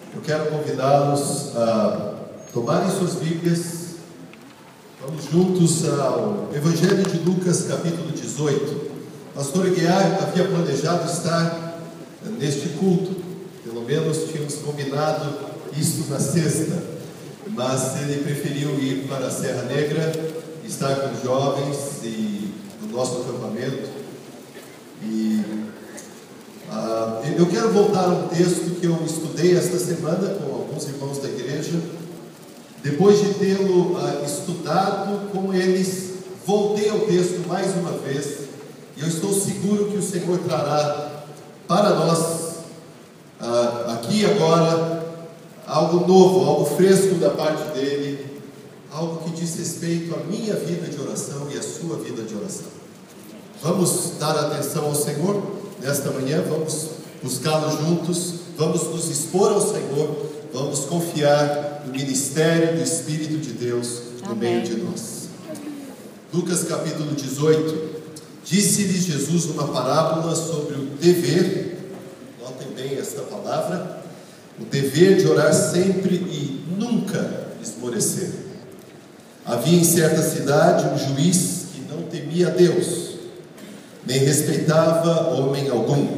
Eu quero convidá-los a tomarem suas Bíblias. Vamos juntos ao Evangelho de Lucas, capítulo 18. O pastor Aguiar havia planejado estar neste culto. Pelo menos tínhamos combinado isso na sexta. Mas ele preferiu ir para a Serra Negra, estar com os jovens e no nosso acampamento. Eu quero voltar a um texto que eu estudei esta semana com alguns irmãos da igreja. Depois de tê-lo estudado com eles, voltei ao texto mais uma vez, e eu estou seguro que o Senhor trará para nós, aqui e agora, algo novo, algo fresco da parte dele, algo que diz respeito à minha vida de oração e à sua vida de oração. Vamos dar atenção ao Senhor nesta manhã, vamos buscá-lo juntos, vamos nos expor ao Senhor, vamos confiar no ministério do Espírito de Deus no meio de nós. Lucas capítulo 18. Disse-lhes Jesus uma parábola sobre o dever, notem bem esta palavra, o dever de orar sempre e nunca esmorecer. Havia em certa cidade um juiz que não temia a Deus, nem respeitava homem algum.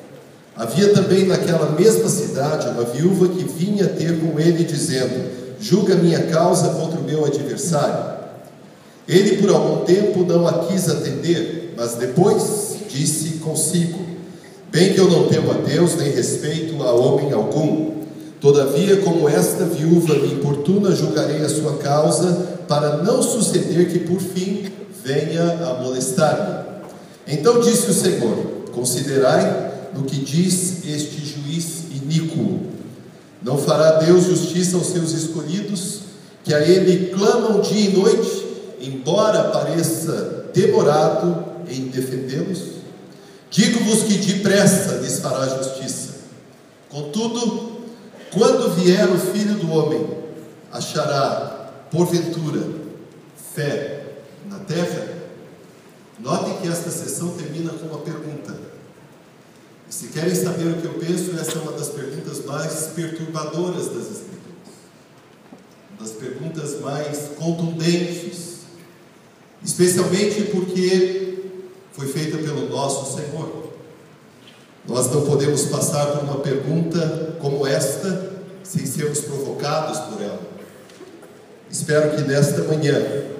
Havia também naquela mesma cidade uma viúva que vinha ter com ele dizendo: julga minha causa contra o meu adversário. Ele por algum tempo não a quis atender, mas depois disse consigo: bem que eu não temo a Deus, nem respeito a homem algum. Todavia, como esta viúva me importuna, julgarei a sua causa, para não suceder que por fim venha a molestar-me. Então disse o Senhor: considerai no que diz este juiz iníquo. Não fará Deus justiça aos seus escolhidos, que a ele clamam dia e noite, embora pareça demorado em defendê-los? Digo-vos que depressa lhes fará justiça. Contudo, quando vier o Filho do Homem, achará, porventura, fé na terra? Notem que esta sessão termina com uma pergunta. E se querem saber o que eu penso, essa é uma das perguntas mais perturbadoras das Escrituras. Uma das perguntas mais contundentes. Especialmente porque foi feita pelo nosso Senhor. Nós não podemos passar por uma pergunta como esta sem sermos provocados por ela. Espero que nesta manhã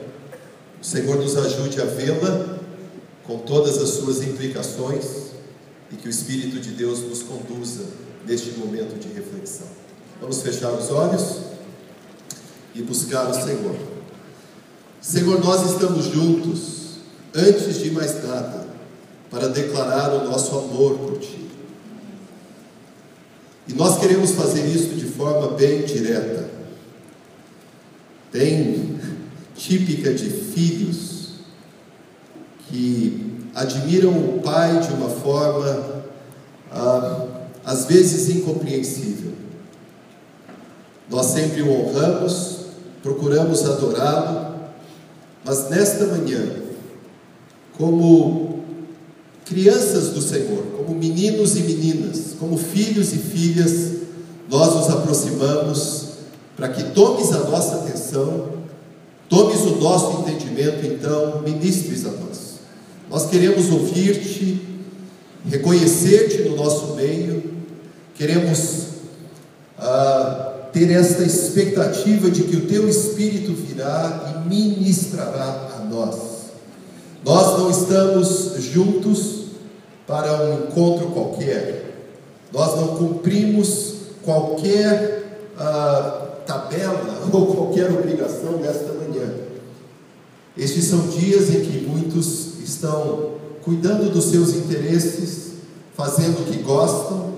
o Senhor nos ajude a vê-la com todas as suas implicações e que o Espírito de Deus nos conduza neste momento de reflexão. Vamos fechar os olhos e buscar o Senhor. Senhor, nós estamos juntos, antes de mais nada, para declarar o nosso amor por Ti. E nós queremos fazer isso de forma bem direta, bem típica de filhos que admiram o pai de uma forma, às vezes, incompreensível. Nós sempre o honramos, procuramos adorá-lo, mas nesta manhã, como crianças do Senhor, como meninos e meninas, como filhos e filhas, nós nos aproximamos para que tomes a nossa atenção, tomes o nosso entendimento, então ministres a nós. Nós queremos ouvir-te, reconhecer-te no nosso meio, queremos ter esta expectativa de que o Teu Espírito virá e ministrará a nós. Nós não estamos juntos para um encontro qualquer, nós não cumprimos qualquer tabela ou qualquer obrigação nesta manhã. Estes são dias em que muitos estão cuidando dos seus interesses, fazendo o que gostam,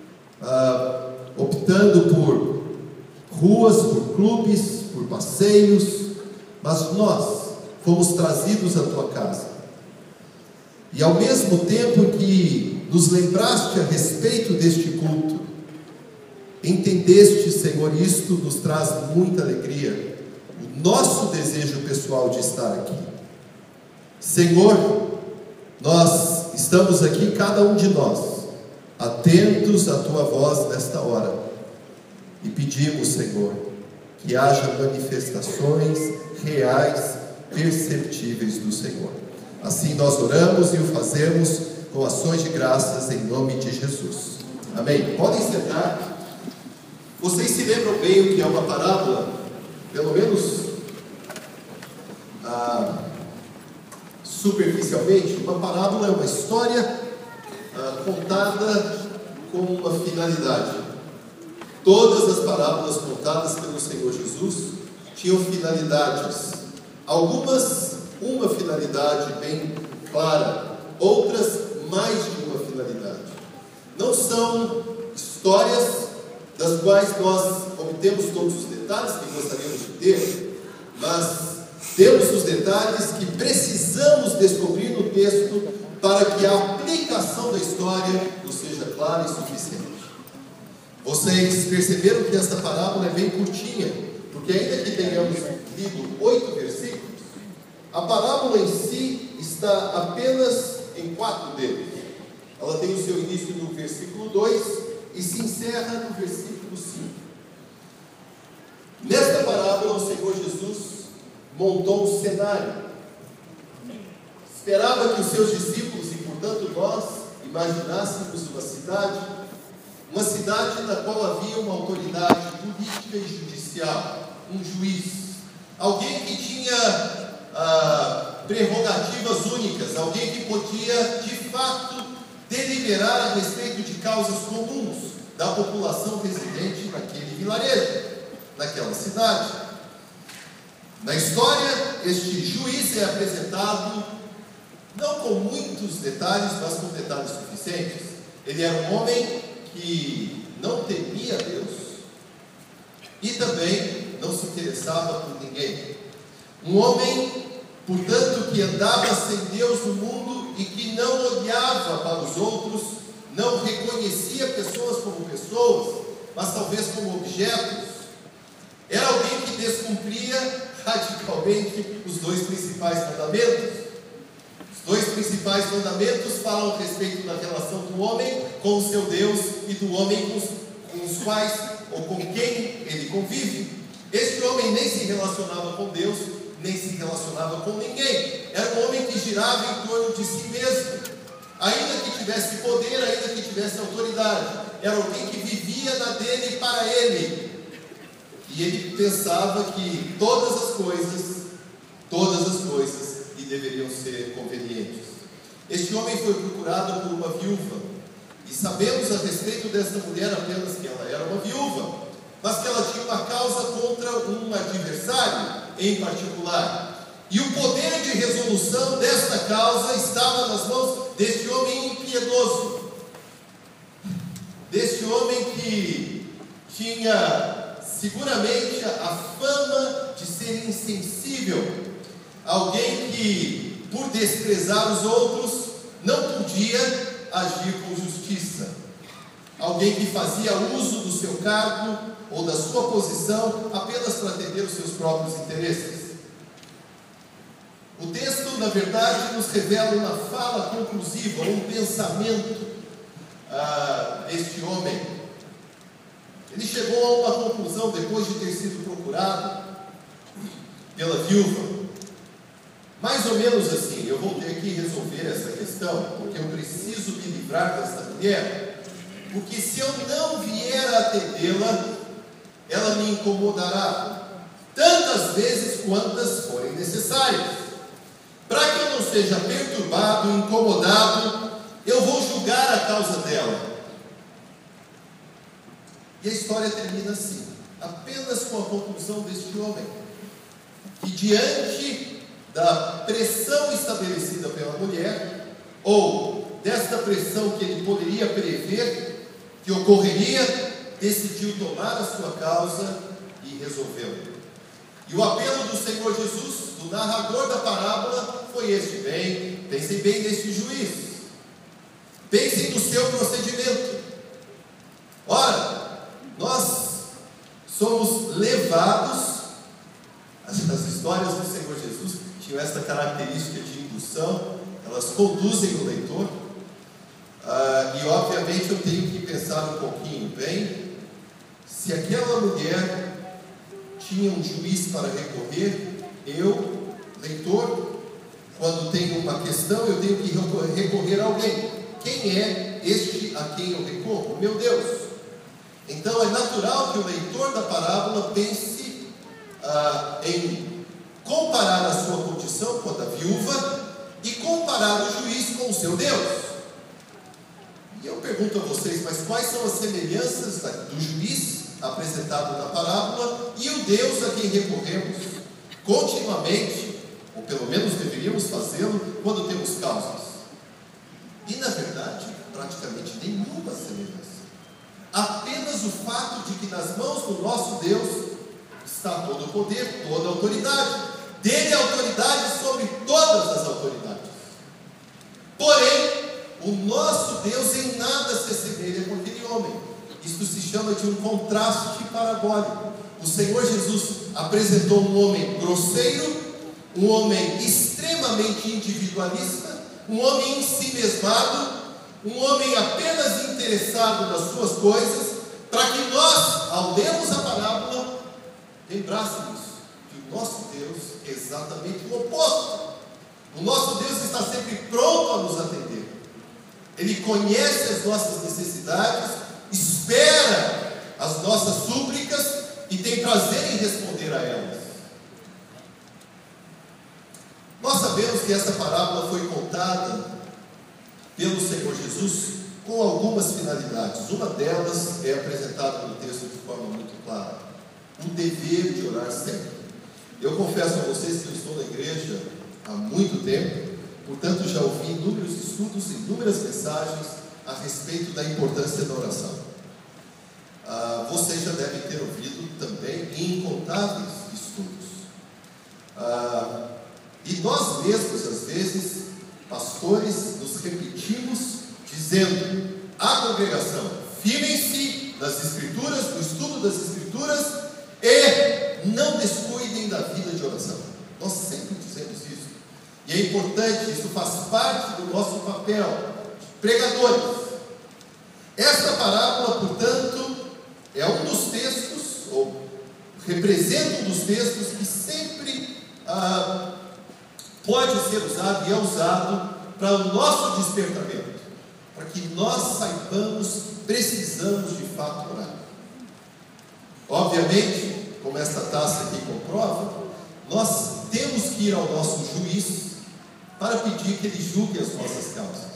optando por ruas, por clubes, por passeios, mas nós fomos trazidos à Tua casa. E ao mesmo tempo que nos lembraste a respeito deste culto, entendeste, Senhor, isto nos traz muita alegria, o nosso desejo pessoal de estar aqui. Senhor, nós estamos aqui, cada um de nós, atentos à Tua voz nesta hora, pedimos, Senhor, que haja manifestações reais, perceptíveis do Senhor. Assim nós oramos e o fazemos com ações de graças em nome de Jesus. Amém. Podem sentar. Vocês se lembram bem o que é uma parábola? Pelo menos superficialmente, uma parábola é uma história contada com uma finalidade. Todas as parábolas contadas pelo Senhor Jesus tinham finalidades. Algumas, uma finalidade bem clara, outras, mais de uma finalidade. Não são histórias das quais nós obtemos todos os detalhes que gostaríamos de ter, mas temos os detalhes que precisamos descobrir no texto para que a aplicação da história nos seja clara e suficiente. Vocês perceberam que essa parábola é bem curtinha, porque ainda que tenhamos lido 8 versículos, a parábola em si está apenas em 4 deles. Ela tem o seu início no versículo 2 e se encerra no versículo 5. Nesta parábola, o Senhor Jesus montou um cenário. Esperava que os seus discípulos, e portanto nós, imaginássemos uma cidade na qual havia uma autoridade política e judicial, um juiz, alguém que tinha prerrogativas únicas, alguém que podia de fato deliberar a respeito de causas comuns da população residente naquele vilarejo, naquela cidade. Na história, este juiz é apresentado não com muitos detalhes, mas com detalhes suficientes. Ele era um homem que não temia Deus e também não se interessava por ninguém. Um homem, portanto, que andava sem Deus no mundo e que não olhava para os outros, não reconhecia pessoas como pessoas, mas talvez como objetos. Era alguém que descumpria radicalmente os 2 principais mandamentos. Os 2 principais mandamentos falam a respeito da relação do homem com o seu Deus e do homem com os quais ou com quem ele convive. Este homem nem se relacionava com Deus, nem se relacionava com ninguém. Era um homem que girava em torno de si mesmo, ainda que tivesse poder, ainda que tivesse autoridade. Era alguém que vivia na dele e para ele. E ele pensava que todas as coisas lhe deveriam ser convenientes. Este homem foi procurado por uma viúva, e sabemos a respeito desta mulher apenas que ela era uma viúva, mas que ela tinha uma causa contra um adversário em particular. E o poder de resolução desta causa estava nas mãos deste homem impiedoso, deste homem que tinha seguramente a fama de ser insensível, alguém que, por desprezar os outros, não podia agir com justiça, alguém que fazia uso do seu cargo ou da sua posição apenas para atender os seus próprios interesses. O texto, na verdade, nos revela uma fala conclusiva, um pensamento deste homem. Ele chegou a uma conclusão depois de ter sido procurado pela viúva, mais ou menos assim: eu vou ter que resolver essa questão, porque eu preciso me livrar desta mulher, porque se eu não vier a atendê-la, ela me incomodará tantas vezes quantas forem necessárias. Para que eu não seja perturbado, incomodado, eu vou julgar a causa dela. E a história termina assim, apenas com a conclusão deste homem, que diante da pressão estabelecida pela mulher, ou desta pressão que ele poderia prever que ocorreria, decidiu tomar a sua causa e resolveu. E o apelo do Senhor Jesus, do narrador da parábola, foi este: pensem bem neste juiz, pensem no seu procedimento. Ora, nós somos levados, as histórias do Senhor Jesus tinham esta característica de indução, elas conduzem o leitor, e obviamente eu tenho que pensar um pouquinho, Se aquela mulher tinha um juiz para recorrer, eu, leitor, quando tenho uma questão, eu tenho que recorrer a alguém. Quem é este a quem eu recorro? Meu Deus. Então é natural que o leitor da parábola pense em comparar a sua condição com a da viúva e comparar o juiz com o seu Deus. E eu pergunto a vocês, mas quais são as semelhanças do juiz apresentado na parábola e o Deus a quem recorremos continuamente, ou pelo menos deveríamos fazê-lo quando temos causas? E na verdade, praticamente nenhuma semelhança. Apenas o fato de que nas mãos do nosso Deus está todo o poder, toda a autoridade. Dele a autoridade sobre todas as autoridades. Porém, o nosso Deus em nada se assemelha com aquele homem. Isto se chama de um contraste parabólico. O Senhor Jesus apresentou um homem grosseiro, um homem extremamente individualista, um homem ensimesmado, um homem apenas interessado nas suas coisas, para que nós, ao lermos a parábola, lembrássemos que o nosso Deus é exatamente o oposto. O nosso Deus está sempre pronto a nos atender. Ele conhece as nossas necessidades, espera as nossas súplicas e tem prazer em responder a elas. Nós sabemos que essa parábola foi contada pelo Senhor Jesus com algumas finalidades. Uma delas é apresentada no texto de forma muito clara: o dever de orar sempre. Eu confesso a vocês que eu estou na igreja há muito tempo, portanto já ouvi inúmeros estudos, inúmeras mensagens a respeito da importância da oração. Vocês já devem ter ouvido também incontáveis estudos. E nós mesmos, às vezes, pastores, nos repetimos dizendo à congregação: firmem-se nas Escrituras, no estudo das Escrituras, e não descuidem da vida de oração. Nós sempre dizemos isso. E é importante, isso faz parte do nosso papel de pregadores. Esta parábola, portanto, é um dos textos, ou representa um dos textos que sempre pode ser usado e é usado para o nosso despertamento, para que nós saibamos, precisamos de fato orar. Obviamente, como esta taça aqui comprova, nós temos que ir ao nosso juiz para pedir que ele julgue as nossas causas.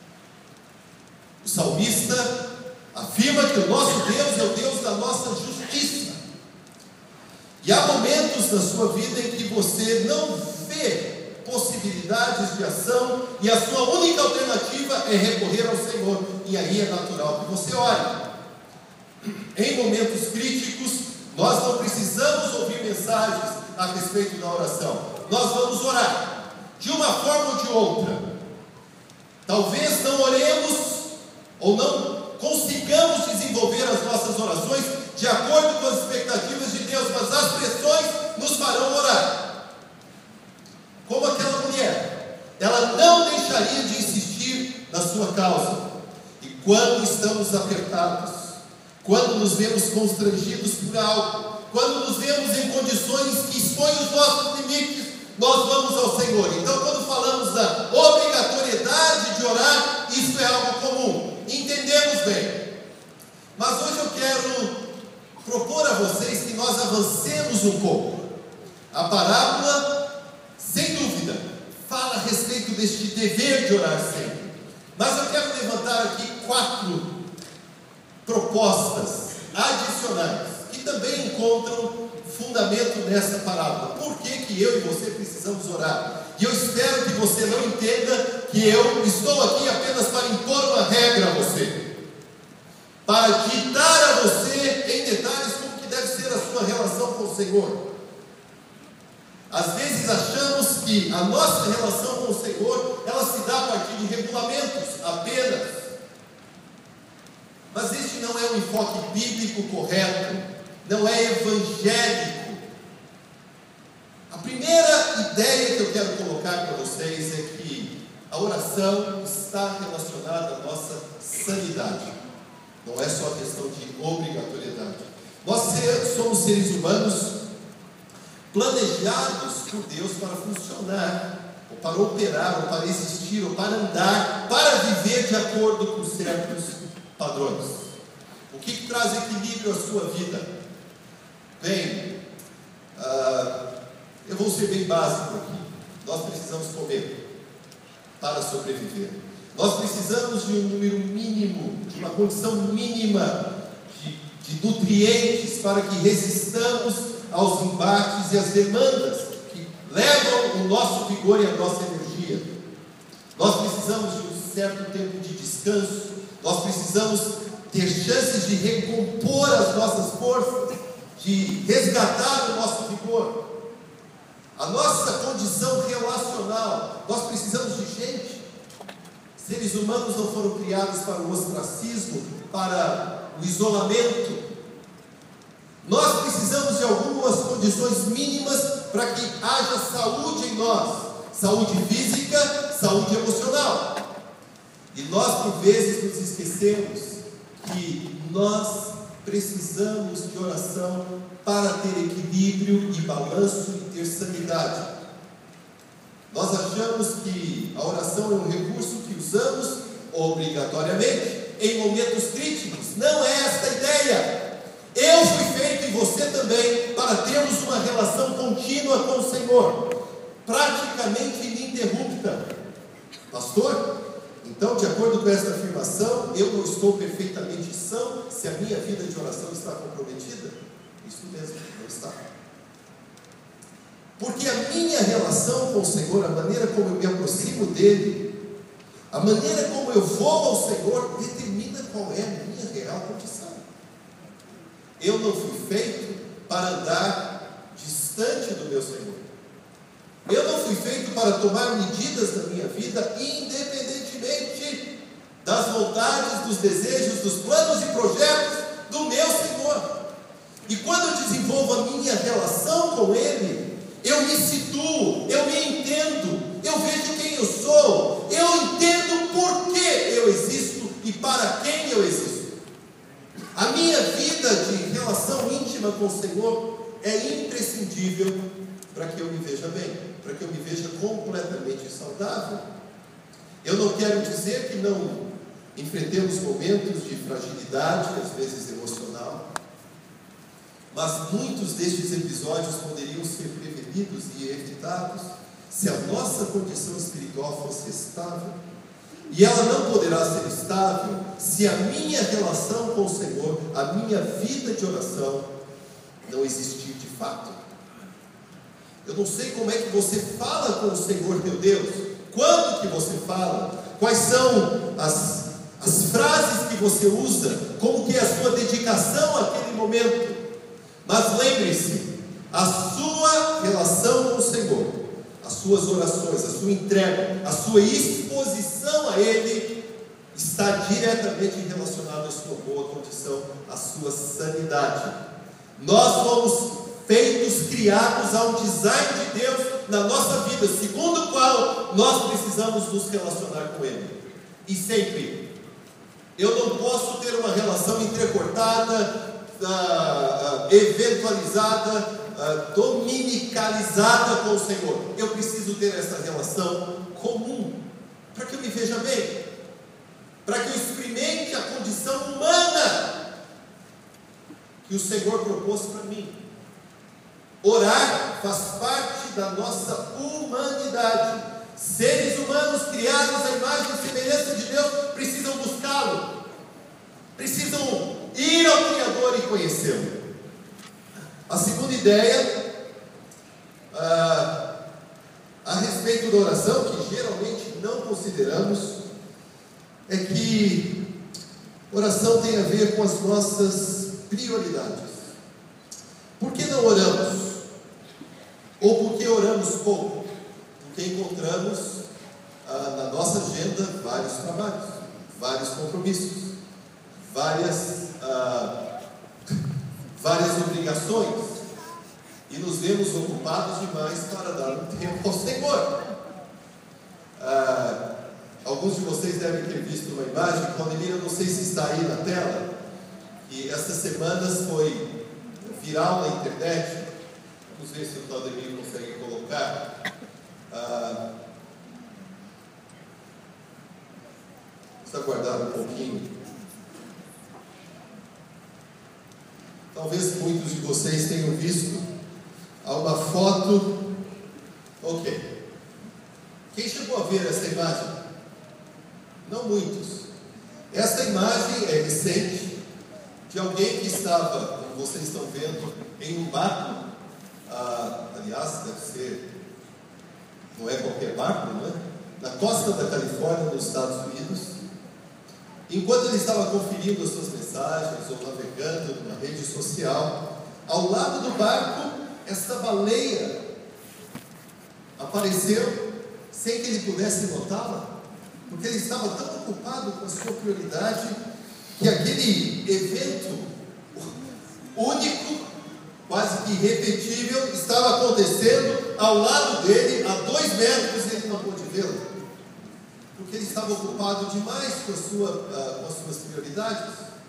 O salmista afirma que o nosso Deus é o Deus da nossa justiça. E há momentos na sua vida em que você não vê possibilidades de ação e a sua única alternativa é recorrer ao Senhor, e aí é natural que você ore. Em momentos críticos, nós não precisamos ouvir mensagens a respeito da oração. Nós vamos orar, de uma forma ou de outra. Talvez não oremos, ou não consigamos desenvolver as nossas orações de acordo com as expectativas de Deus, mas as pressões nos farão orar. Como aquela mulher, ela não deixaria de insistir na sua causa. E quando estamos apertados, quando nos vemos constrangidos por algo, quando nos vemos em condições que expõem os nossos limites, nós vamos ao Senhor. Então, quando falamos da obrigatoriedade de orar, isso é algo comum, entendemos bem. Mas hoje eu quero propor a vocês que nós avancemos um pouco. A parábola, sem dúvida, fala a respeito deste dever de orar sempre. Mas eu quero levantar aqui 4 propostas adicionais que também encontram fundamento nessa parábola. Por que eu e você precisamos orar? E eu espero que você não entenda que eu estou aqui apenas para impor uma regra a você, para ditar a você em detalhes como que deve ser a sua relação com o Senhor. Às vezes achamos que a nossa relação com o Senhor, ela se dá a partir de regulamentos apenas. Mas este não é um enfoque bíblico correto, não é evangélico. A primeira ideia que eu quero colocar para vocês é que a oração está relacionada à nossa sanidade. Não é só questão de obrigatoriedade. seres humanos planejados por Deus para funcionar, ou para operar, ou para existir, ou para andar, para viver de acordo com certos padrões. O que traz equilíbrio à sua vida? Bem, eu vou ser bem básico aqui. Nós precisamos comer para sobreviver. Nós precisamos de um número mínimo, de uma condição mínima de nutrientes para que resistamos aos embates e às demandas que levam o nosso vigor e a nossa energia. Nós precisamos de um certo tempo de descanso. Nós precisamos ter chances de recompor as nossas forças, de resgatar o nosso vigor. A nossa condição relacional, nós precisamos de gente. Seres humanos não foram criados para o ostracismo, para o isolamento. Nós precisamos de algumas condições mínimas para que haja saúde em nós. Saúde física, saúde emocional. E nós por vezes nos esquecemos que nós precisamos de oração para ter equilíbrio e balanço e ter sanidade. Nós achamos que a oração é um recurso que usamos obrigatoriamente em momentos críticos. Não é esta a ideia. Eu fui feito, e você também, para termos uma relação contínua com o Senhor, praticamente ininterrupta. Pastor, então, de acordo com esta afirmação, eu não estou perfeitamente são se a minha vida de oração está comprometida? Isso mesmo, não está. Porque a minha relação com o Senhor, a maneira como eu me aproximo dele, a maneira como eu vou ao Senhor, determina qual é a minha real condição. Eu não fui feito para andar distante do meu Senhor. Eu não fui feito para tomar medidas na minha vida, independentemente das vontades, dos desejos, dos planos e projetos do meu Senhor. E quando eu desenvolvo a minha relação com Ele, eu me situo, eu me entendo, eu vejo quem eu sou, eu entendo por que eu existo e para quem eu existo. A minha vida de relação íntima com o Senhor é imprescindível para que eu me veja bem, para que eu me veja completamente saudável. Eu não quero dizer que não enfrentemos momentos de fragilidade, às vezes emocional, mas muitos destes episódios poderiam ser prevenidos e evitados se a nossa condição espiritual fosse estável. E ela não poderá ser estável se a minha relação com o Senhor, a minha vida de oração, não existir de fato. Eu não sei como é que você fala com o Senhor teu Deus, quando que você fala, quais são as frases que você usa, como que é a sua dedicação àquele momento. Mas lembre-se, a sua relação com o Senhor, as suas orações, a sua entrega, a sua exposição a Ele, está diretamente relacionada à sua boa condição, à sua sanidade. Nós fomos feitos, criados ao design de Deus na nossa vida, segundo o qual nós precisamos nos relacionar com Ele. E sempre. Eu não posso ter uma relação entrecortada, eventualizada, dominicalizada com o Senhor. Eu preciso ter essa relação comum, para que eu me veja bem, para que eu experimente a condição humana que o Senhor propôs para mim. Orar faz parte da nossa humanidade. Seres humanos criados à imagem e semelhança de Deus precisam buscá-lo, precisam ir ao Criador e conhecê-lo. A segunda ideia a respeito da oração, que geralmente não consideramos, é que oração tem a ver com as nossas prioridades. Por que não oramos? Ou por que oramos pouco? Porque encontramos na nossa agenda vários trabalhos, vários compromissos, várias obrigações, e nos vemos ocupados demais para dar um tempo ao Senhor. Alguns de vocês devem ter visto uma imagem, Claudelina, não sei se está aí na tela, e essas semanas foi viral na internet. Vamos ver se o Claudemir consegue colocar. Vamos aguardar um pouquinho. Talvez muitos de vocês tenham visto. Há uma foto. Ok. Quem chegou a ver essa imagem? Não muitos. Essa imagem é recente, de alguém que estava, como vocês estão vendo, em um barco. Aliás, deve ser, não é qualquer barco, não é? Na costa da Califórnia, nos Estados Unidos. Enquanto ele estava conferindo as suas mensagens ou navegando numa rede social, ao lado do barco, esta baleia apareceu sem que ele pudesse notá-la, porque ele estava tão ocupado com a sua prioridade que aquele evento único, quase que irrepetível, estava acontecendo ao lado dele, a 2 metros, e ele não pôde vê-lo, porque ele estava ocupado demais com as suas prioridades.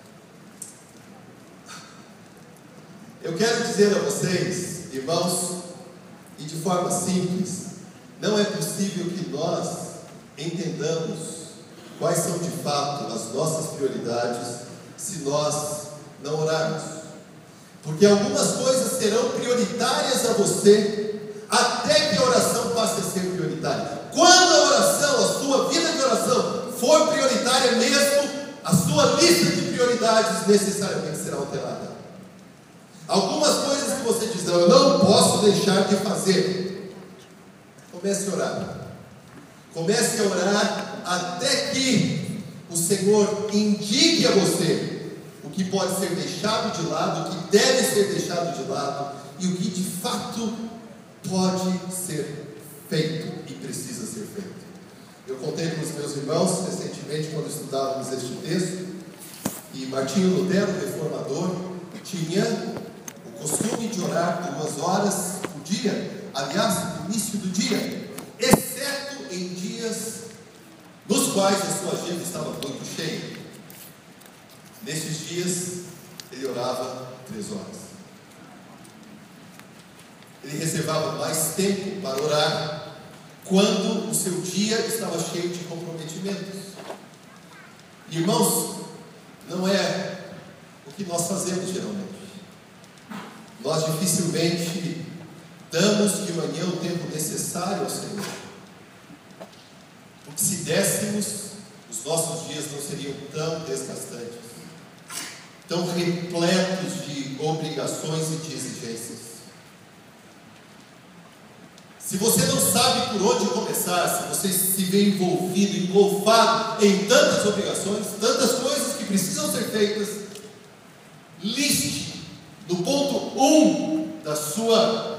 Eu quero dizer a vocês, irmãos, e de forma simples, não é possível que nós entendamos quais são de fato as nossas prioridades se nós não orarmos. Porque algumas coisas serão prioritárias a você até que a oração passe a ser prioritária. Quando a oração, a sua vida de oração for prioritária mesmo, a sua lista de prioridades necessariamente será alterada. Algumas coisas que você diz, não, eu não posso deixar de fazer. Comece a orar. Comece a orar até que o Senhor indique a você o que pode ser deixado de lado, o que deve ser deixado de lado e o que de fato pode ser feito e precisa ser feito. Eu contei com os meus irmãos recentemente, quando estudávamos este texto, e Martinho Lutero, reformador, tinha o costume de orar 2 horas por dia. Aliás, no início do dia, exceto em dias nos quais a sua agenda estava muito cheia. Nesses dias, ele orava 3 horas. Ele reservava mais tempo para orar quando o seu dia estava cheio de comprometimentos. Irmãos, não é o que nós fazemos geralmente. Nós dificilmente damos de manhã o tempo necessário ao Senhor. Porque se dessemos, os nossos dias não seriam tão desgastantes, tão repletos de obrigações e de exigências. Se você não sabe por onde começar, se você se vê envolvido, engolfado em tantas obrigações, tantas coisas que precisam ser feitas, liste no ponto 1 da sua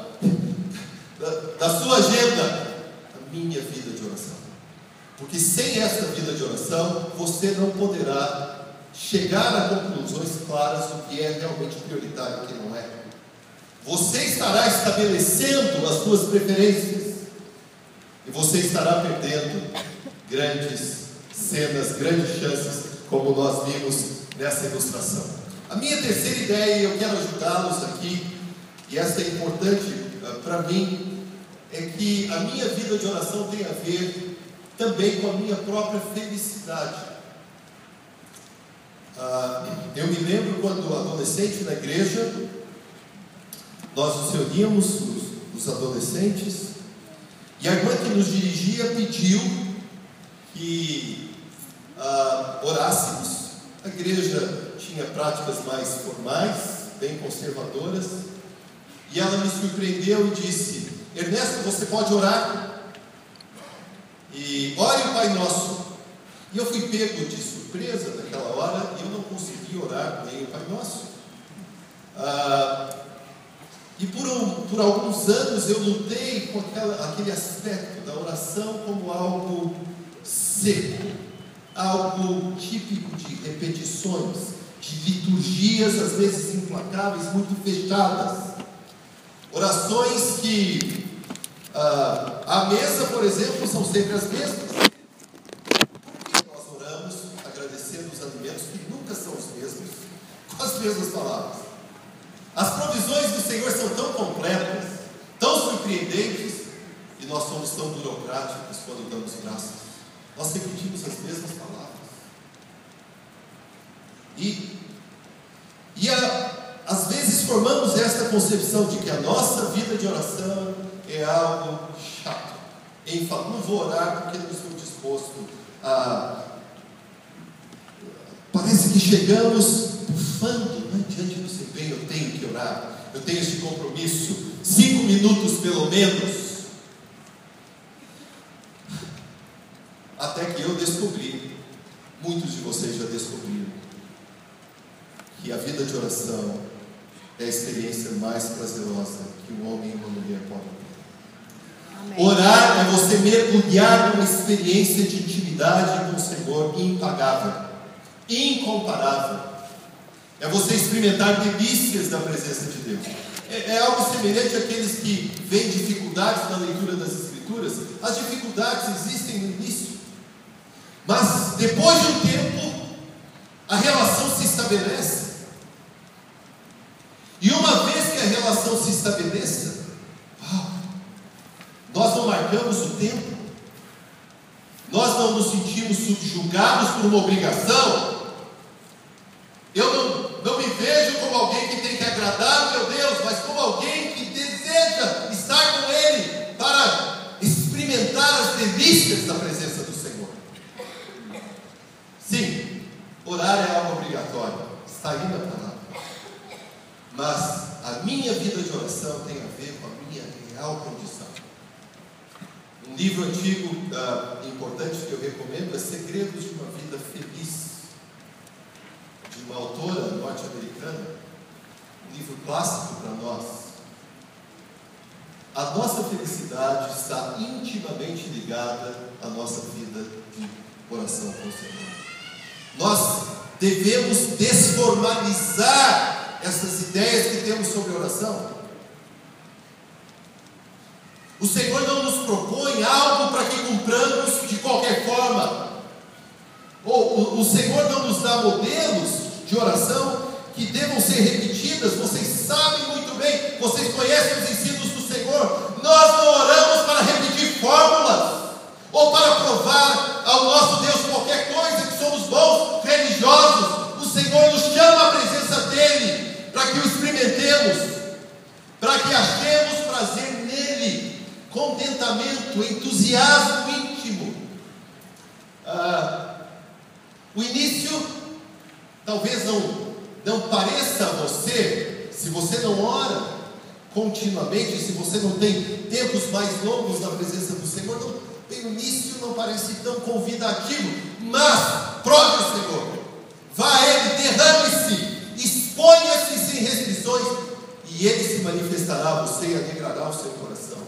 agenda a minha vida de oração. Porque sem essa vida de oração, você não poderá chegar a conclusões claras do que é realmente prioritário e o que não é. Você estará estabelecendo as suas preferências e você estará perdendo grandes cenas, grandes chances, como nós vimos nessa ilustração. A minha terceira ideia, e eu quero ajudá-los aqui, e essa é importante para mim, é que a minha vida de oração tem a ver também com a minha própria felicidade. Eu me lembro quando adolescente na igreja, nós nos reuníamos, os adolescentes, e a irmã que nos dirigia pediu que orássemos. A igreja tinha práticas mais formais, bem conservadoras, e ela me surpreendeu e disse: Ernesto, você pode orar? E ore o Pai Nosso. E eu fui pego de surpresa naquela hora, e eu não consegui orar nem o Pai Nosso. E por alguns anos eu lutei com aquele aspecto da oração como algo seco, algo típico de repetições, de liturgias às vezes implacáveis, muito fechadas. Orações que à mesa, por exemplo, são sempre as mesmas. Por que nós oramos agradecendo os alimentos que nunca são os mesmos, com as mesmas palavras? As provisões do Senhor são tão completas, tão surpreendentes, e nós somos tão burocráticos quando damos graças. Nós repetimos as mesmas palavras. Às vezes formamos esta concepção de que a nossa vida de oração é algo chato. Não vou orar porque não estou disposto a... Parece que chegamos bufando, né, diante do Senhor. Bem, eu tenho que orar, eu tenho esse compromisso, 5 minutos pelo menos. Até que eu descobri, muitos de vocês já descobriram, que a vida de oração é a experiência mais prazerosa que um homem e uma mulher podem ter. Amém. Orar é você mergulhar numa experiência de intimidade com o Senhor impagável, incomparável. É você experimentar delícias da presença de Deus. É algo semelhante àqueles que veem dificuldades na leitura das Escrituras. As dificuldades existem no início, mas depois de um tempo a relação se estabelece. E uma vez que a relação se estabeleça, nós não marcamos o tempo, nós não nos sentimos subjugados por uma obrigação. Eu não me vejo como alguém que tem que agradar o meu Deus, mas como alguém que deseja estar com Ele para experimentar as delícias da presença do Senhor. Sim, orar é algo obrigatório, está aí na palavra. Mas a minha vida de oração tem a ver com a minha real condição. Um livro antigo importante que eu recomendo é Segredos de uma Vida Feliz, de uma autora norte-americana, um livro clássico para nós. A nossa felicidade está intimamente ligada à nossa vida de oração com o Senhor. Nós devemos desformalizar essas ideias que temos sobre oração. O Senhor não nos propõe algo para que cumpramos de qualquer forma. Ou o Senhor não nos dá modelos de oração que devam ser repetidas. Vocês sabem muito bem, vocês conhecem os ensinos do Senhor. Nós não oramos para repetir fórmulas ou para provar ao nosso Deus qualquer coisa, que somos bons religiosos. O Senhor nos chama à presença dEle para que o experimentemos, para que achemos prazer nele, contentamento, entusiasmo íntimo. O início talvez não pareça a você, se você não ora continuamente, se você não tem tempos mais longos na presença do Senhor, o início não parece tão convidativo, mas prove o Senhor, vá a Ele, derrame-se, exponha-se sem restrições, e Ele se manifestará a você e alegrará o seu coração.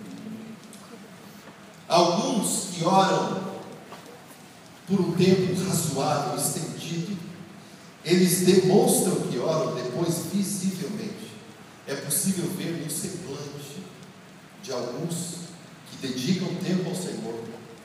Alguns que oram por um tempo razoável, estendido, eles demonstram que oram depois visivelmente. É possível ver no semblante de alguns que dedicam tempo ao Senhor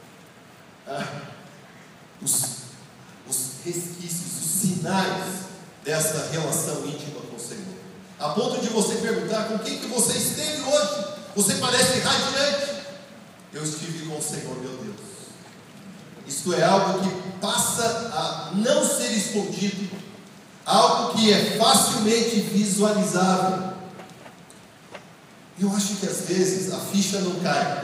os resquícios, os sinais dessa relação íntima com o Senhor, a ponto de você perguntar: com quem que você esteve hoje? Você parece radiante. Eu estive com o Senhor, meu Deus. Isto é algo que passa a não ser escondido, algo que é facilmente visualizável. Eu acho que às vezes a ficha não cai.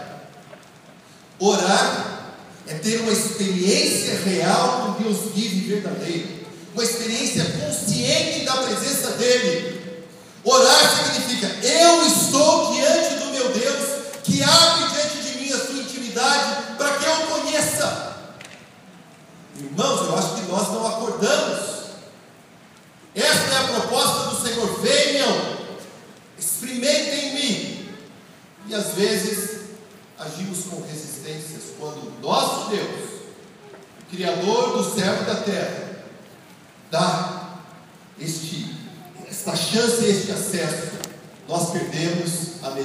Orar é ter uma experiência real com Deus vivo e verdadeiro, uma experiência consciente da presença dEle. Orar significa: eu estou diante do meu Deus, que abre diante de mim a sua intimidade, para que eu o conheça. Irmãos, eu acho que nós não acordamos. Esta é a proposta do Senhor: venham, experimentem-me. E às vezes agimos com resistências, quando o nosso Deus, o Criador do céu e da terra, dá esta chance, este acesso, nós perdemos a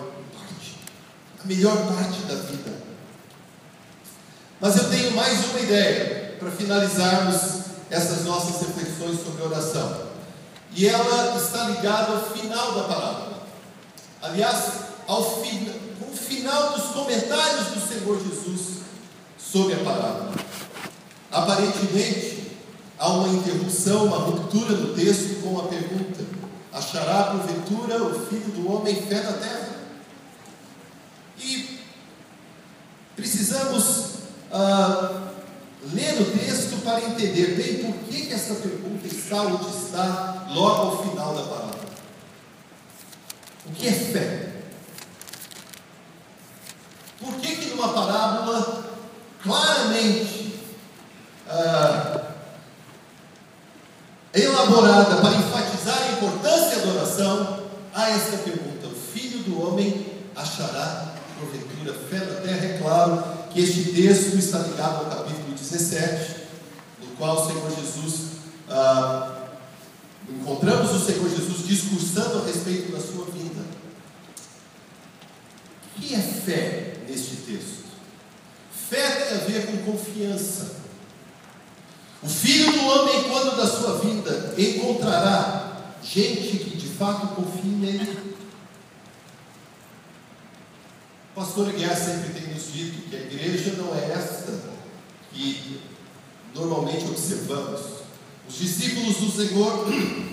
melhor parte da vida. Mas eu tenho mais uma ideia para finalizarmos essas nossas reflexões sobre oração. e ela está ligada ao final da parábola. Aliás, o final dos comentários do Senhor Jesus sobre a parábola. Aparentemente, há uma interrupção, uma ruptura no texto com a pergunta: achará porventura o Filho do Homem fé na terra? E precisamos ler o texto para entender bem por que essa pergunta está onde está logo ao final da parábola. O que é fé? Por que numa parábola claramente elaborada para enfatizar a importância da oração, há esta pergunta: o Filho do Homem achará porventura fé na terra? É claro que este texto está ligado ao capítulo 17, no qual o Senhor Jesus, encontramos o Senhor Jesus discursando a respeito da sua vinda. O que é fé neste texto? Fé tem a ver com confiança. O Filho do Homem, quando da sua vinda, encontrará gente que de fato confie nele. O pastor Guiar sempre tem nos dito que a igreja não é esta que normalmente observamos. Os discípulos do Senhor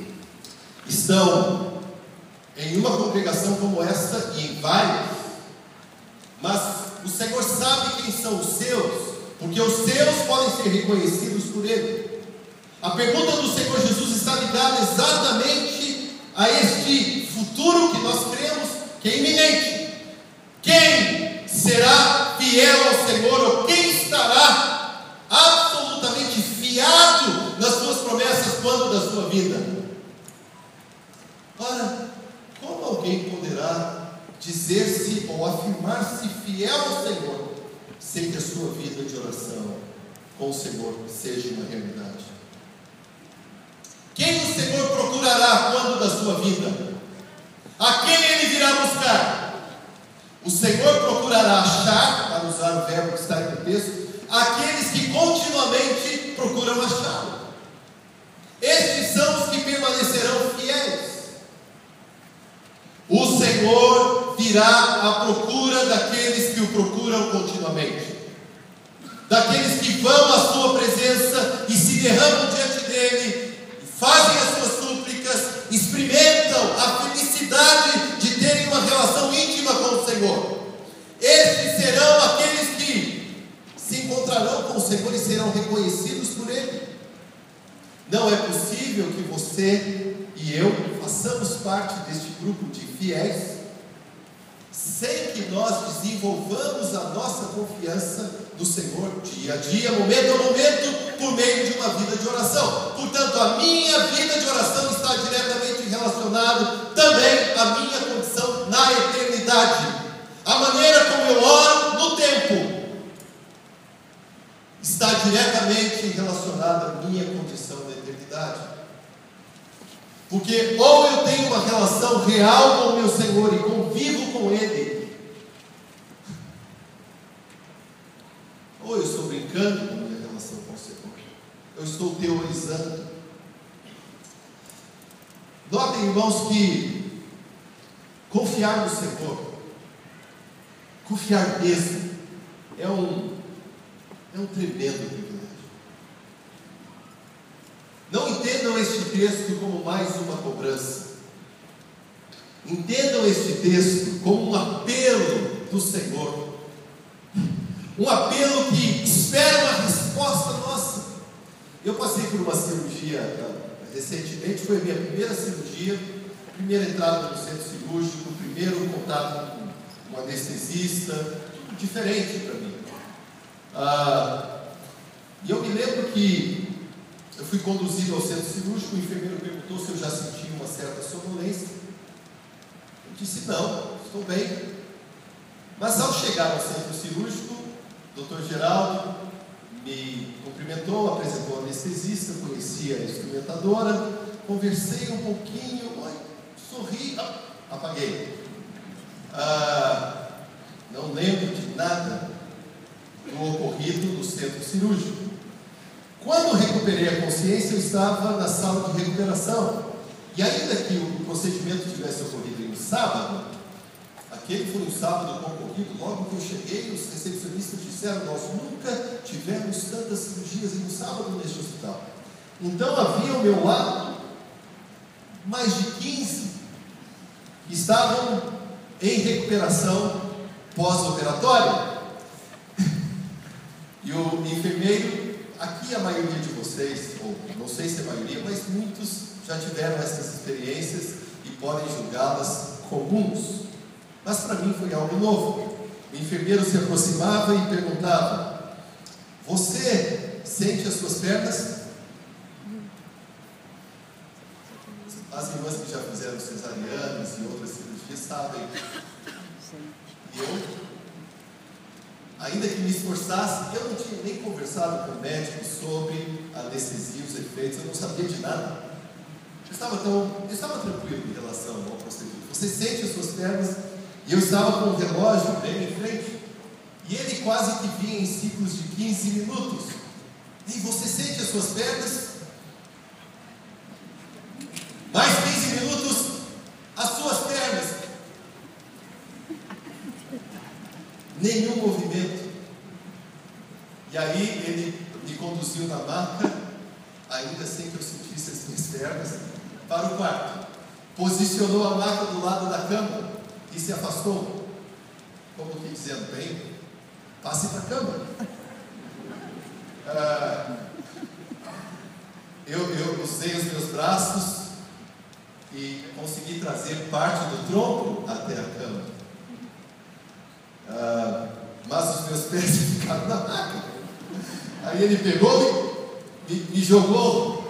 estão em uma congregação como esta e em várias, mas o Senhor sabe quem são os seus, porque os seus podem ser reconhecidos por Ele. A pergunta do Senhor Jesus está ligada exatamente a este futuro que nós cremos que é iminente. Quem será fiel ao Senhor, ou quem estará absolutamente fiado nas suas promessas quando da sua vida? Ora, como alguém poderá dizer-se ou afirmar-se fiel ao Senhor sem que a sua vida de oração com o Senhor seja uma realidade? Quem o Senhor procurará quando da sua vida? A quem Ele virá buscar? O Senhor procurará achar, para usar o verbo que está aí no texto, aqueles que continuamente procuram achá-lo. Estes são os que permanecerão fiéis. O Senhor virá à procura daqueles que o procuram continuamente, daqueles que vão à sua presença e se derramam diante dele, fazem as suas súplicas, experimentam a felicidade de terem uma relação íntima com o Senhor. Estes serão aqueles que se encontrarão com o Senhor e serão reconhecidos por Ele. Não é possível que você e eu façamos parte deste grupo de fiéis sem que nós desenvolvamos a nossa confiança no Senhor dia a dia, momento a momento, por meio de uma vida de oração. Portanto, a minha vida de oração está diretamente relacionada também à minha condição na eternidade. A maneira como eu oro no tempo está diretamente relacionada à minha condição na eternidade. Porque ou eu tenho uma relação real com o meu Senhor e convivo com Ele, ou eu estou brincando com a minha relação com o Senhor, eu estou teorizando. Notem, irmãos, que confiar no Senhor, confiar mesmo, é um tremendo privilégio. Não entendam este texto como mais uma cobrança. Entendam este texto como um apelo do Senhor. Um apelo que espera uma resposta nossa. Eu passei por uma cirurgia recentemente, foi a minha primeira cirurgia, primeira entrada no centro cirúrgico, primeiro contato com um anestesista, tudo diferente para mim. E eu me lembro que eu fui conduzido ao centro cirúrgico, o enfermeiro perguntou se eu já sentia uma certa sonolência. Eu disse: não, estou bem. Mas ao chegar ao centro cirúrgico, o Dr. Geraldo me cumprimentou, apresentou a anestesista, conheci a instrumentadora, conversei um pouquinho, sorri, apaguei. Não lembro de nada do ocorrido no centro cirúrgico. Quando recuperei a consciência, eu estava na sala de recuperação E ainda que o procedimento tivesse ocorrido em um sábado, aquele foi um sábado concorrido. Logo que eu cheguei, os recepcionistas disseram: nós nunca tivemos tantas cirurgias em um sábado neste hospital. Então havia ao meu lado mais de 15 que estavam em recuperação pós-operatória. E o enfermeiro, aqui a maioria de vocês, ou não sei se a maioria, mas muitos já tiveram essas experiências e podem julgá-las comuns. Mas para mim foi algo novo. O enfermeiro se aproximava e perguntava: você sente as suas pernas? As irmãs que já fizeram cesarianas e outras cirurgias sabem. E eu, ainda que me esforçasse, eu não tinha nem conversado com o médico sobre anestesia, os efeitos, eu não sabia de nada. Eu estava tranquilo em relação ao procedimento. Você sente as suas pernas? E eu estava com o relógio bem em frente, e ele quase que vinha em ciclos de 15 minutos. E você sente as suas pernas? Mais 15 minutos, as suas pernas. Nenhum movimento. E aí ele me conduziu na maca, ainda sem que eu sentisse as minhas pernas, para o quarto. Posicionou a maca do lado da cama e se afastou, como que dizendo: bem, passe para a cama. Eu usei os meus braços e consegui trazer parte do tronco até a cama, mas os meus pés ficaram na maca. Aí ele pegou e me jogou.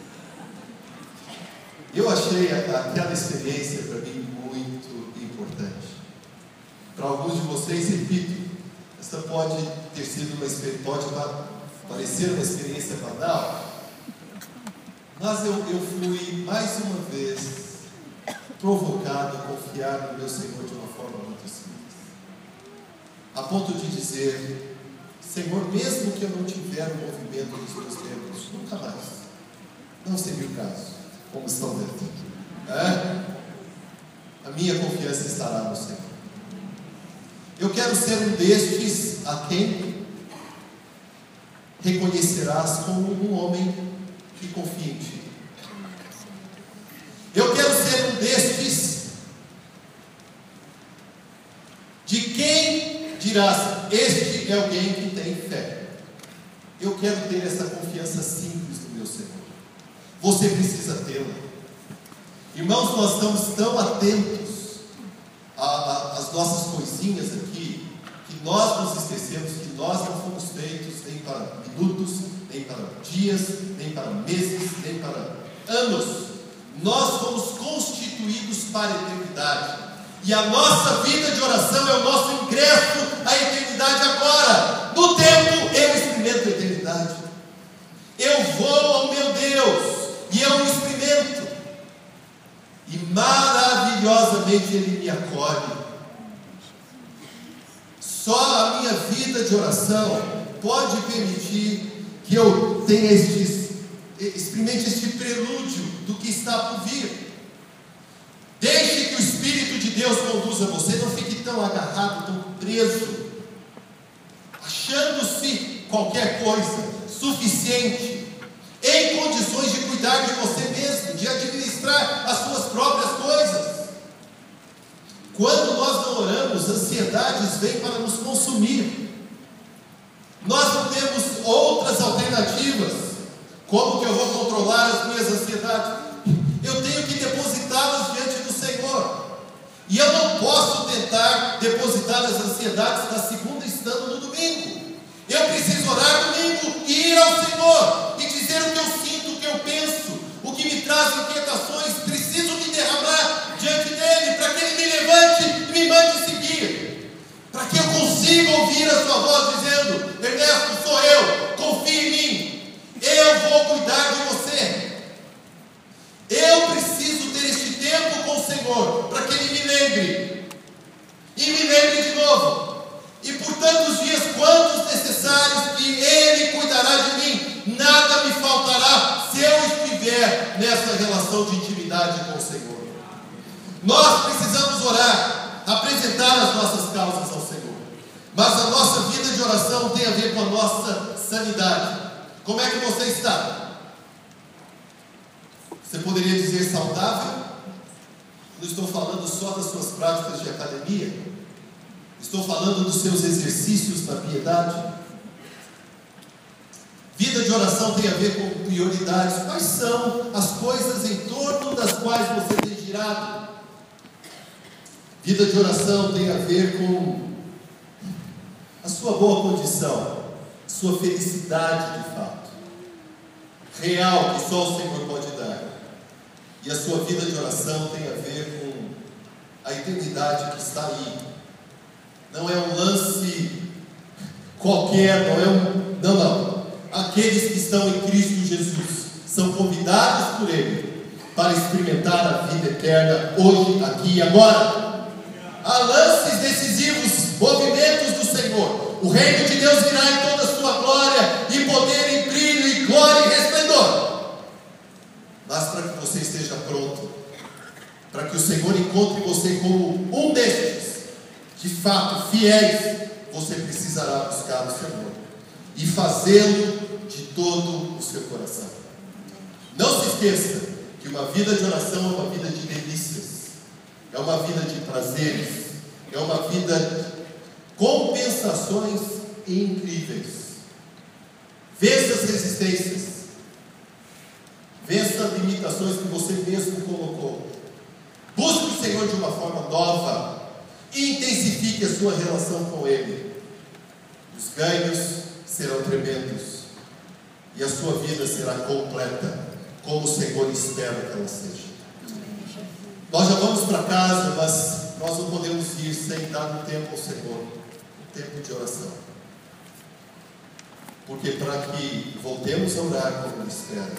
Eu achei aquela experiência para mim muito importante. Para alguns de vocês, repito, essa pode ter sido uma experiência, pode parecer uma experiência banal, mas eu fui mais uma vez provocado a confiar no meu Senhor de uma forma muito simples, a ponto de dizer: Senhor, mesmo que eu não tiver o movimento dos meus membros, nunca mais, não seria o caso, como estão dentro. A minha confiança estará no Senhor. Eu quero ser um destes a quem reconhecerás como um homem que confia em ti. Eu quero ser um destes de quem dirás: este é alguém que tem fé. Eu quero ter essa confiança simples no meu Senhor. Você precisa tê-la. Irmãos, nós estamos tão atentos às nossas coisinhas aqui, que nós nos esquecemos que nós não fomos feitos nem para minutos, nem para dias, nem para meses, nem para anos. Nós fomos constituídos para a eternidade. E a nossa vida de oração é o nosso ingresso à eternidade agora. No tempo, eu experimento a eternidade. Eu vou ao meu Deus e eu o experimento. E maravilhosamente Ele me acolhe. Só a minha vida de oração pode permitir que eu tenha experimente este prelúdio do que está por vir. Deixe que o Espírito de Deus conduza você. Não fique tão agarrado, tão preso, achando-se qualquer coisa suficiente, em condições de cuidar de você mesmo, de administrar as suas próprias coisas. Quando nós não oramos, ansiedades vêm para nos consumir. Nós não temos outras alternativas. Como que eu vou controlar as minhas ansiedades? Eu tenho que depositá-las diante do Senhor. E eu não posso tentar depositar as ansiedades na segunda estando no domingo. Eu preciso orar domingo e ir ao Senhor e dizer o que eu sinto, o que eu penso, o que me traz inquietações. Preciso me derramar diante dele para que ele me levante e me mande seguir, para que eu consiga ouvir a sua voz dizendo: Ernesto, sou eu, confie em mim, eu vou cuidar de você. Eu preciso ter este tempo com o Senhor para que Ele me lembre e me lembre de novo, e por tantos dias quantos necessários, que Ele cuidará de mim, nada me faltará, se eu estiver nessa relação de intimidade com o Senhor. Nós precisamos orar, apresentar as nossas causas ao Senhor, mas a nossa vida de oração tem a ver com a nossa sanidade. Como é que você está? Você poderia dizer saudável? Não estou falando só das suas práticas de academia, estou falando dos seus exercícios na piedade. Vida de oração tem a ver com prioridades. Quais são as coisas em torno das quais você tem girado? Vida de oração tem a ver com a sua boa condição, a sua felicidade de fato, real, que só o Senhor pode dar. E a sua vida de oração tem a ver com a eternidade que está aí. Não é um lance qualquer, não. Aqueles que estão em Cristo Jesus são convidados por Ele para experimentar a vida eterna hoje, aqui e agora. Há lances decisivos, movimentos do Senhor. O reino de Deus virá em toda a sua glória, e poder, e brilho, e glória, e resplendor. Mas para que você esteja pronto, para que o Senhor encontre você como um destes, de fato, fiéis, você precisará buscar o Senhor e fazê-lo de todo o seu coração. Não se esqueça que uma vida de oração é uma vida de delícias, é uma vida de prazeres, é uma vida de compensações incríveis. Vença as resistências, vença as limitações que você mesmo colocou. Busque o Senhor de uma forma nova, intensifique a sua relação com Ele. Os ganhos serão tremendos e a sua vida será completa, como o Senhor espera que ela seja. Nós já vamos para casa, mas nós não podemos ir sem dar um tempo ao Senhor, um tempo de oração, porque para que voltemos a orar como Ele espera,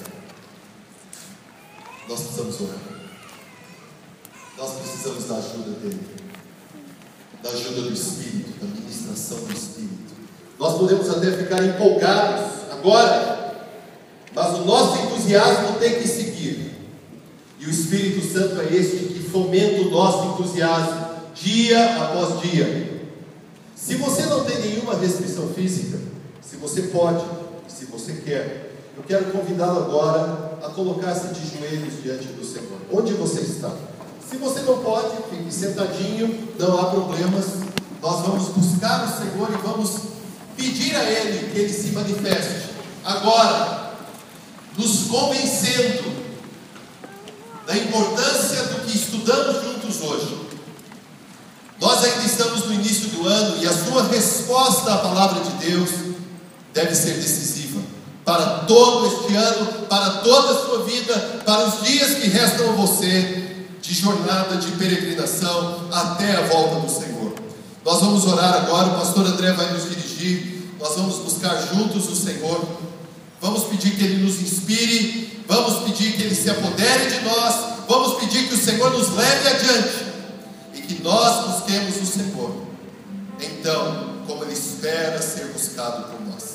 nós precisamos orar. Nós precisamos da ajuda dEle, da ajuda do Espírito, da ministração do Espírito. Nós podemos até ficar empolgados agora, mas o nosso entusiasmo tem que seguir. E o Espírito Santo é este que fomenta o nosso entusiasmo dia após dia. Se você não tem nenhuma restrição física, se você pode, se você quer, eu quero convidá-lo agora a colocar-se de joelhos diante do Senhor, onde você está. Se você não pode, fique sentadinho, não há problemas. Nós vamos buscar o Senhor e vamos pedir a Ele que Ele se manifeste agora, nos convencendo da importância do que estudamos juntos hoje. Nós ainda estamos no início do ano e a sua resposta à palavra de Deus deve ser decisiva para todo este ano, para toda a sua vida, para os dias que restam a você de jornada, de peregrinação até a volta do Senhor. Nós vamos orar agora, o pastor André vai nos dirigir, nós vamos buscar juntos o Senhor, vamos pedir que Ele nos inspire, vamos pedir que Ele se apodere de nós, vamos pedir que o Senhor nos leve adiante e que nós busquemos o Senhor, então, como Ele espera ser buscado por nós.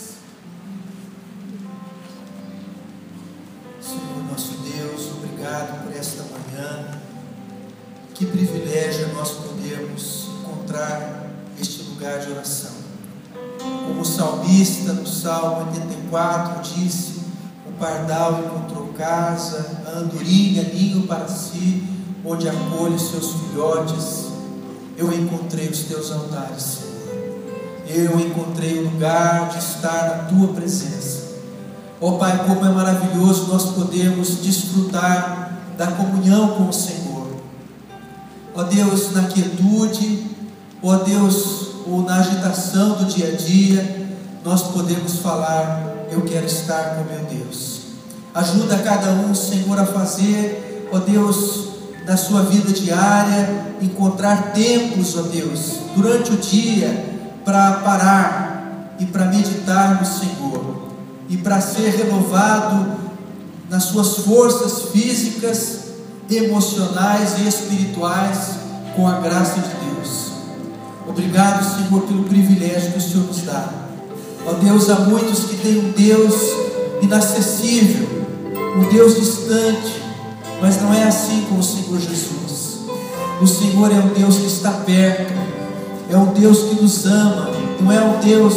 Senhor nosso Deus, obrigado por esta manhã. Que privilégio nós podermos encontrar este lugar de oração. Como o salmista no Salmo 84 disse: o pardal encontrou casa, a andorinha ninho para si, onde acolhe os seus filhotes. Eu encontrei os teus altares, Senhor. Eu encontrei o lugar de estar na tua presença. Ó Pai, como é maravilhoso nós podermos desfrutar da comunhão com o Senhor. Ó Deus, na quietude, ó Deus, ou na agitação do dia a dia, nós podemos falar: eu quero estar com meu Deus. Ajuda cada um, Senhor, a fazer, ó Deus, na sua vida diária, encontrar tempos, ó Deus, durante o dia, para parar e para meditar no Senhor, e para ser renovado nas suas forças físicas, emocionais e espirituais, com a graça de Deus. Obrigado, Senhor, pelo privilégio que o Senhor nos dá. Ó Deus, há muitos que têm um Deus inacessível, um Deus distante, mas não é assim com o Senhor Jesus. O Senhor é um Deus que está perto, é um Deus que nos ama, não é um Deus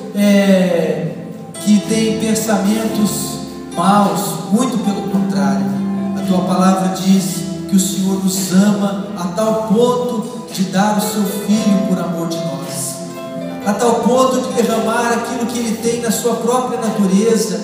que tem pensamentos maus, muito pelo contrário. A tua palavra diz que o Senhor nos ama a tal ponto de dar o seu Filho por amor de nós, a tal ponto de derramar aquilo que Ele tem na sua própria natureza,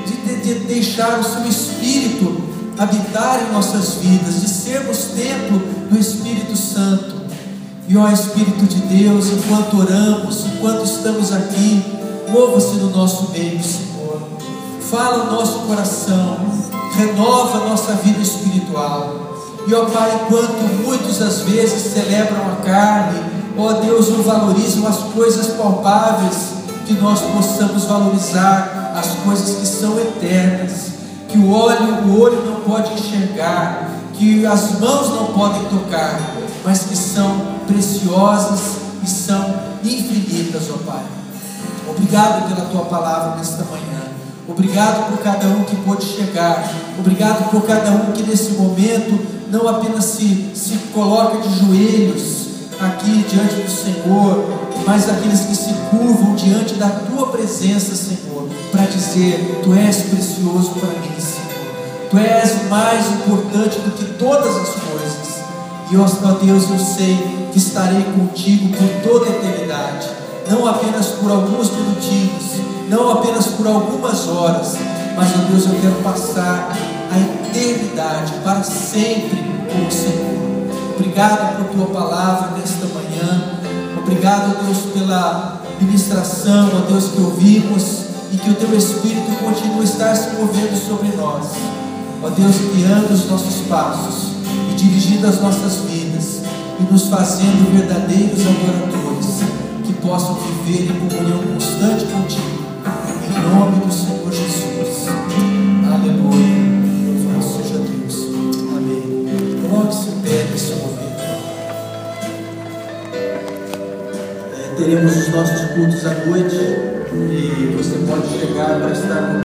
de deixar o seu Espírito habitar em nossas vidas, de sermos templo do Espírito Santo. E ó Espírito de Deus, enquanto oramos, enquanto estamos aqui, mova-se no nosso meio, Senhor. Fala o nosso coração, renova a nossa vida espiritual. E ó Pai, enquanto muitos às vezes celebram a carne, ó Deus, não valorizam as coisas palpáveis, que nós possamos valorizar as coisas que são eternas, que o olho não pode enxergar, que as mãos não podem tocar, mas que são preciosas e são infinitas, ó Pai. Obrigado pela Tua palavra nesta manhã. Obrigado por cada um que pôde chegar. Obrigado por cada um que nesse momento não apenas se coloca de joelhos aqui diante do Senhor, mas aqueles que se curvam diante da Tua presença, Senhor, para dizer: Tu és precioso para mim, Senhor. Tu és mais importante do que todas as coisas. E ó Deus, eu sei que estarei contigo por toda a eternidade, não apenas por alguns minutinhos, não apenas por algumas horas, mas ó Deus, eu quero passar a eternidade para sempre com o Senhor. Obrigado por Tua palavra nesta manhã. Obrigado, ó Deus, pela ministração, ó Deus, que ouvimos, e que o Teu Espírito continue a estar se movendo sobre nós, ó Deus, guiando os nossos passos e dirigindo as nossas vidas e nos fazendo verdadeiros adoradores que possam viver em comunhão constante contigo, em nome do Senhor Jesus. Aleluia. Louvado seja Deus. Amém. Coloque-se em pé nesse momento. Teremos os nossos cultos à noite e você pode chegar para estar